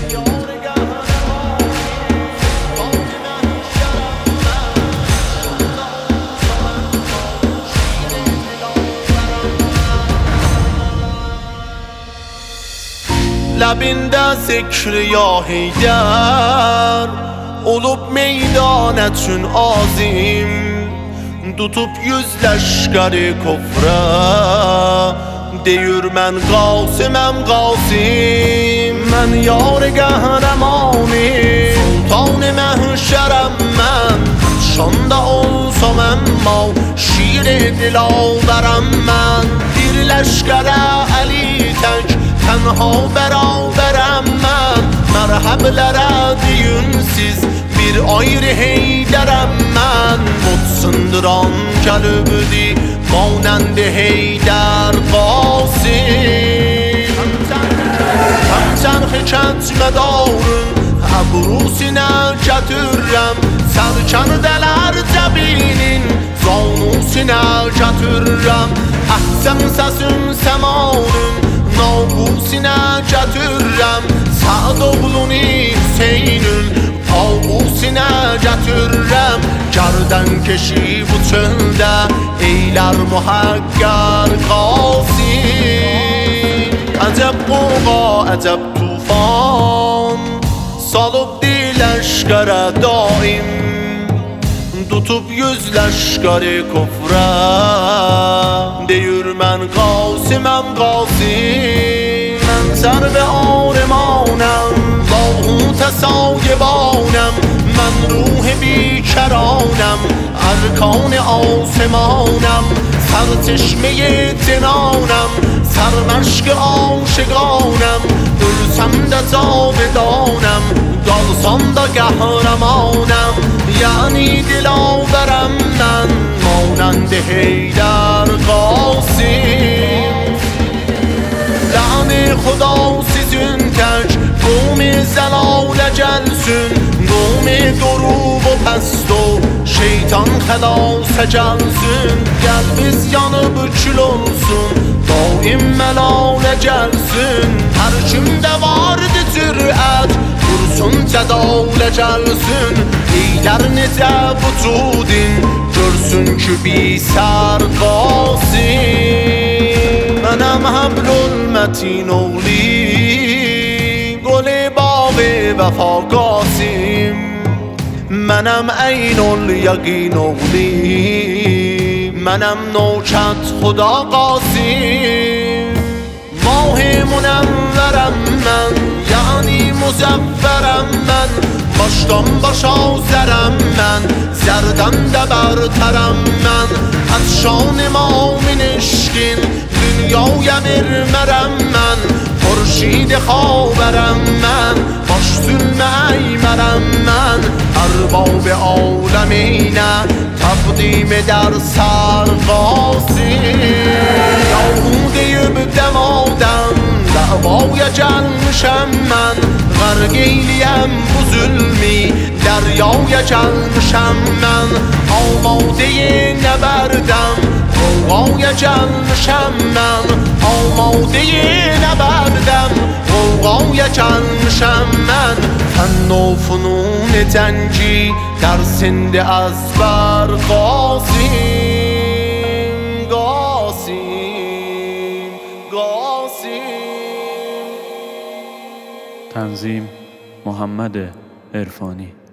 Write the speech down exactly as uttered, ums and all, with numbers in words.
Labinde zikr ya Heydər, olub meydanətün azim, tutub yüz leşkəri kofrə, deyir mən qasiməm qasim. Mən yar qəhrəmanım, sultan-ı məhşərəm mən, şanda olsam əmma şir-i dilaverəm mən. Bir leşkərə əli tək tənha beraberəm mən, mərhəblərə deyin siz bir ayrı Heydərəm mən. Bud sındıran kəlbdi mانند Heydər qasim. Həm çərxi kəcmədarın əbrusinə gətirəm, sərkərdələr cəbinin zanusinə gətirəm. Əhsən səsin səmanın nabusine gətirəm, Sa'd oğlunu Hüseynün ağusine gətirəm. Gərdən keşi bu çöldə eylər muhəqqər qasim. Əcəb qoğa, əcəb tufan salıb leşkərə daim, tutub yüz leşkəri kofrə, deyir mən qasiməm qasim. Mən sərv-i armanəm, لاهوت سایبانم، من روح بیکرانم، ارکان آسمانم، سرچشمه جنانم، سرمشق عاشقانم، ölsəm də cavidanam، qalsam da qəhrəmanam. یعنی dilaverəm mən مانند Heydər qasim. لعنی خدا sizin tək قوم زلاله gelsin، قوم دروغ و پست و şeytan xəlası gelsin. Qəlbiz yanıb kül olsun، daim məlalə gelsin. Hər kimdə vardı cürət, vursun cədalə gelsin. Eylər necə vücudin, görsün ki bi sər qasim. Mənəm həblülmətin oğli، گل باغ وفا قاسم. منم عین الیقین اولی، منم نوکت خدا قاسم. ماه منورم من، یعنی مزفرم من، başdan başa zərəm mən، zərdən də bərtərəm mən. از شان مامین عشقین dünyaya vermərəm mən، خورشید خاورم من، baş zülmə əymərəm mən. Ərbab aləminə təqdim edər sər qasim. Yahu deyib dəmadəm, davaya gəlmişəm mən، غرق eyləyəm bu zülmi dəryaya gəlmişəm mən. Almadə nəbərdəm غوغaya gəlmişəm mən، almadə nəbərdəm غوغaya gəlmişəm mən. Fənn و فنون جنگی dersinde ezber qasim. qasim qasim. تنظیم محمد عرفانی.